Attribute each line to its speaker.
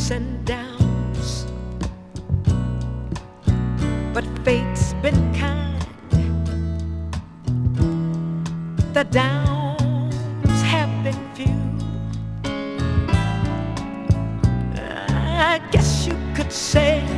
Speaker 1: ups and downs, but fate's been kind. The downs have been few. I guess you could say